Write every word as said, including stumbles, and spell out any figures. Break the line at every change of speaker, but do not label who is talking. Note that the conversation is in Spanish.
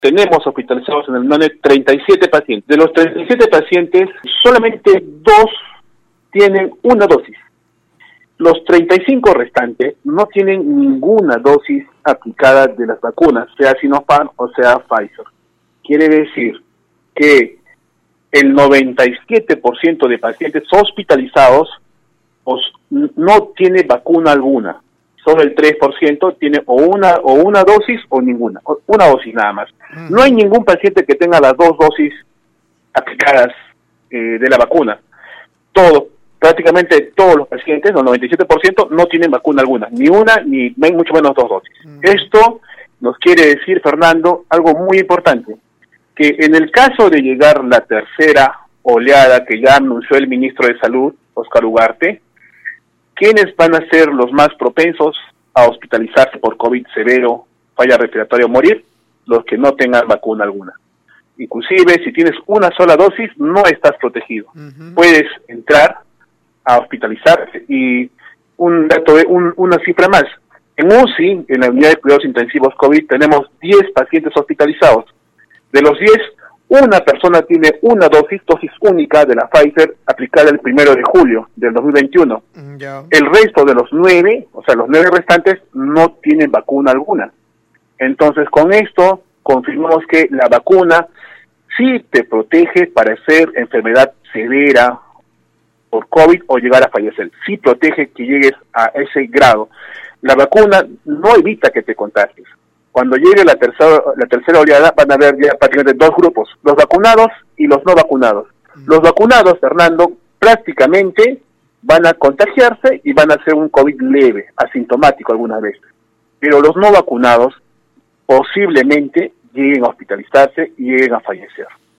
tenemos hospitalizados en el NONE treinta y siete pacientes. De los treinta y siete pacientes, solamente dos tienen una dosis. Los treinta y cinco restantes no tienen ninguna dosis aplicada de las vacunas, sea Sinopharm o sea Pfizer. Quiere decir que el noventa y siete por ciento de pacientes hospitalizados pues, no tiene vacuna alguna. Solo el tres por ciento tiene o una o una dosis o ninguna, o una dosis nada más. Uh-huh. No hay ningún paciente que tenga las dos dosis aplicadas eh, de la vacuna. Todos, prácticamente todos los pacientes, el noventa y siete por ciento, no tienen vacuna alguna, ni una, ni mucho menos dos dosis. Uh-huh. Esto nos quiere decir, Fernando, algo muy importante, que en el caso de llegar la tercera oleada que ya anunció el ministro de Salud, Óscar Ugarte, ¿quiénes van a ser los más propensos a hospitalizarse por COVID severo, falla respiratoria o morir? Los que no tengan vacuna alguna. Inclusive, si tienes una sola dosis, no estás protegido. Uh-huh. Puedes entrar a hospitalizarse. Y un dato, un, una cifra más. En U C I, en la unidad de cuidados intensivos COVID, tenemos diez pacientes hospitalizados. De los diez, una persona tiene una dosis, dosis única de la Pfizer, aplicada el primero de julio del dos mil veintiuno. Yeah. El resto de los nueve, o sea, los nueve restantes, no tienen vacuna alguna. Entonces, con esto, confirmamos que la vacuna sí te protege para hacer enfermedad severa por COVID o llegar a fallecer. Sí protege que llegues a ese grado. La vacuna no evita que te contagies. Cuando llegue la tercera, la tercera oleada van a haber ya prácticamente dos grupos, los vacunados y los no vacunados. Mm. Los vacunados, Fernando, prácticamente van a contagiarse y van a hacer un COVID leve, asintomático algunas veces. Pero los no vacunados posiblemente lleguen a hospitalizarse y lleguen a fallecer.